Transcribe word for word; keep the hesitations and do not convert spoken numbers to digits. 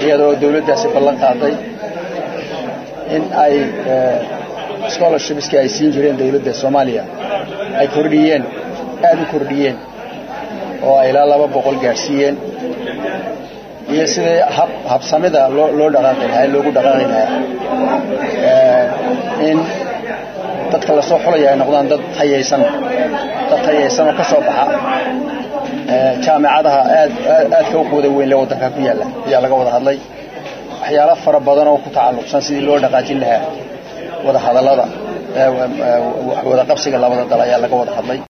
iyadoo dawladdaasi ballan qaaday in ay scholarships ay siin jireen dawladda Soomaaliya ay kordhiyeen aad u kordhiyeen oo ay ilaa laba boqol gaarsiiyeen iyo sidii hab habsamida loo loo dhaqaaqay lahaa loogu dhaqaaqay lahaa in dadka la soo xulaya ay noqdaan dad tayaysan dad tayaysan oo ka soo baxa jaamacadaha aad aad ka wada weyn leh wadanka ku yaala ayaa laga wada hadlay waxyaalo fara badan oo ku tacalluqsan sidii loo dhaqaajin lahaa wada hadallada wada qabsiga labada dal ayaa laga wada hadlay